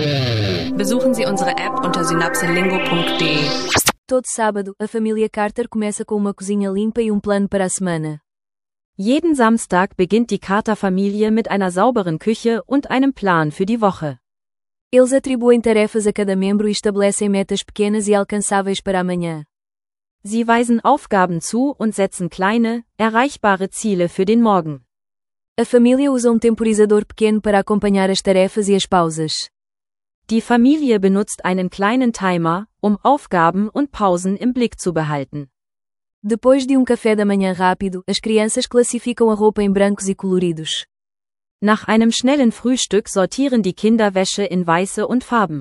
Besuchen Sie unsere App unter synapselingo.de. Todo sábado, a família Carter começa com uma cozinha limpa e plano para a semana. Jeden Samstag beginnt die Carter-Familie mit einer sauberen Küche und einem Plan für die Woche. Eles atribuem tarefas a cada membro e estabelecem metas pequenas e alcançáveis para amanhã. Sie weisen Aufgaben zu und setzen kleine, erreichbare Ziele für den Morgen. A família usa temporizador pequeno para acompanhar as tarefas e as pausas. Die Familie benutzt einen kleinen Timer, Aufgaben und Pausen im Blick zu behalten. Depois de café da manhã rápido, as crianças classificam a roupa em brancos e coloridos. Nach einem schnellen Frühstück sortieren die Kinder Wäsche in weiße und Farben.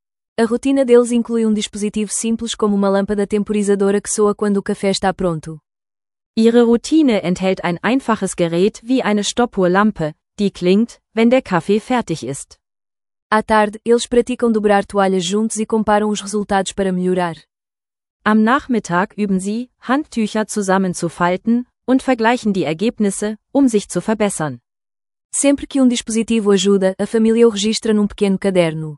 A rotina deles inclui dispositivo simples como uma lâmpada temporizadora que soa quando o café está pronto. Ihre Routine enthält ein einfaches Gerät wie eine Stoppuhrlampe, die klingt, wenn der Kaffee fertig ist. À tarde, eles praticam dobrar toalhas juntos e comparam os resultados para melhorar. Am Nachmittag üben sie, Handtücher zusammenzufalten, und vergleichen die Ergebnisse, sich zu verbessern. Sempre que dispositivo ajuda, a família o registra pequeno caderno.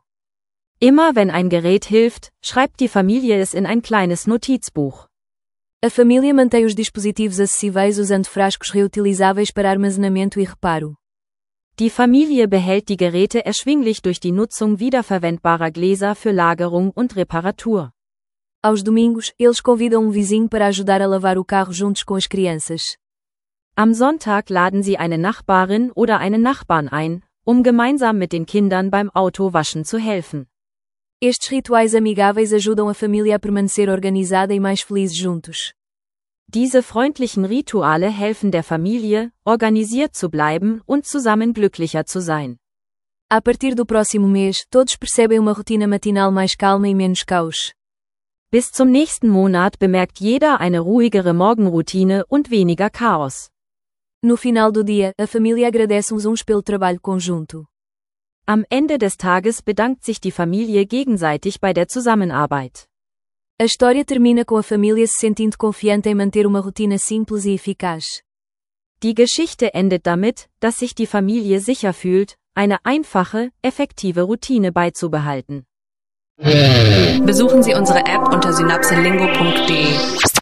Immer wenn ein Gerät hilft, schreibt die Familie es in ein kleines Notizbuch. A família mantém os dispositivos acessíveis usando frascos reutilizáveis para armazenamento e reparo. Die Familie behält die Geräte erschwinglich durch die Nutzung wiederverwendbarer Gläser für Lagerung und Reparatur. Aos domingos, eles convidam vizinho para ajudar a lavar o carro juntos com as crianças. Am Sonntag laden sie eine Nachbarin oder einen Nachbarn ein, gemeinsam mit den Kindern beim Autowaschen zu helfen. Estes rituais amigáveis ajudam a família a permanecer organizada e mais feliz juntos. Diese freundlichen Rituale helfen der Familie, organisiert zu bleiben und zusammen glücklicher zu sein. A partir do próximo mês, todos percebem uma rotina matinal mais calma e menos caos. Bis zum nächsten Monat bemerkt jeder eine ruhigere Morgenroutine und weniger Chaos. No final do dia, a família agradece uns pelo trabalho conjunto. Am Ende des Tages bedankt sich die Familie gegenseitig bei der Zusammenarbeit. A história termina com a família se sentindo confiante em manter uma rotina simples e eficaz. Die Geschichte endet damit, dass sich die Familie sicher fühlt, eine einfache, effektive Routine beizubehalten. Besuchen Sie unsere App unter synapselingo.de.